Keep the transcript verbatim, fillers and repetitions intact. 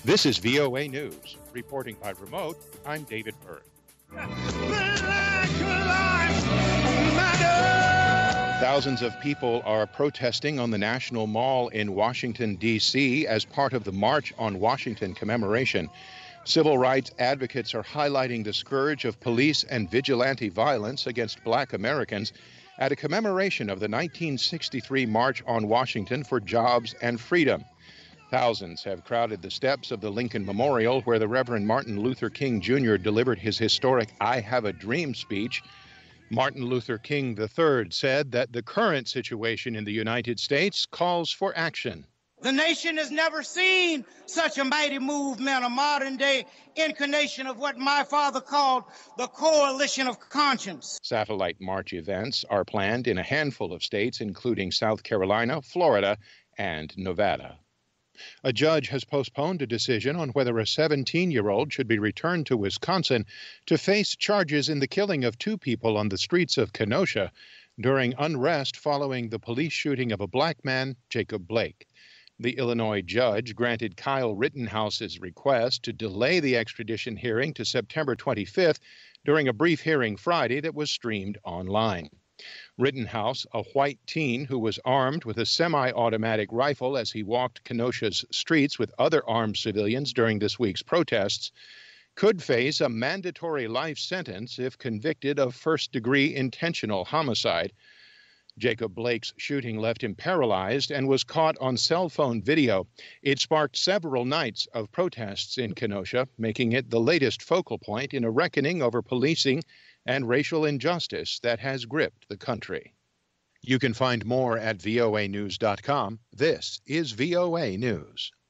This is V O A News. Reporting by remote, I'm David Byrd. Thousands of people are protesting on the National Mall in Washington, D C as part of the March on Washington commemoration. Civil rights advocates are highlighting the scourge of police and vigilante violence against Black Americans at a commemoration of the nineteen sixty-three March on Washington for Jobs and Freedom. Thousands have crowded the steps of the Lincoln Memorial, where the Reverend Martin Luther King Junior delivered his historic I Have a Dream speech. Martin Luther King the third said that the current situation in the United States calls for action. The nation has never seen such a mighty movement, a modern-day incarnation of what my father called the coalition of conscience. Satellite march events are planned in a handful of states, including South Carolina, Florida, and Nevada. A judge has postponed a decision on whether a seventeen-year-old should be returned to Wisconsin to face charges in the killing of two people on the streets of Kenosha during unrest following the police shooting of a black man, Jacob Blake. The Illinois judge granted Kyle Rittenhouse's request to delay the extradition hearing to September twenty-fifth during a brief hearing Friday that was streamed online. Rittenhouse, a white teen who was armed with a semi-automatic rifle as he walked Kenosha's streets with other armed civilians during this week's protests, could face a mandatory life sentence if convicted of first-degree intentional homicide. Jacob Blake's shooting left him paralyzed and was caught on cell phone video. It sparked several nights of protests in Kenosha, making it the latest focal point in a reckoning over policing and racial injustice that has gripped the country. You can find more at V O A news dot com. This is V O A News.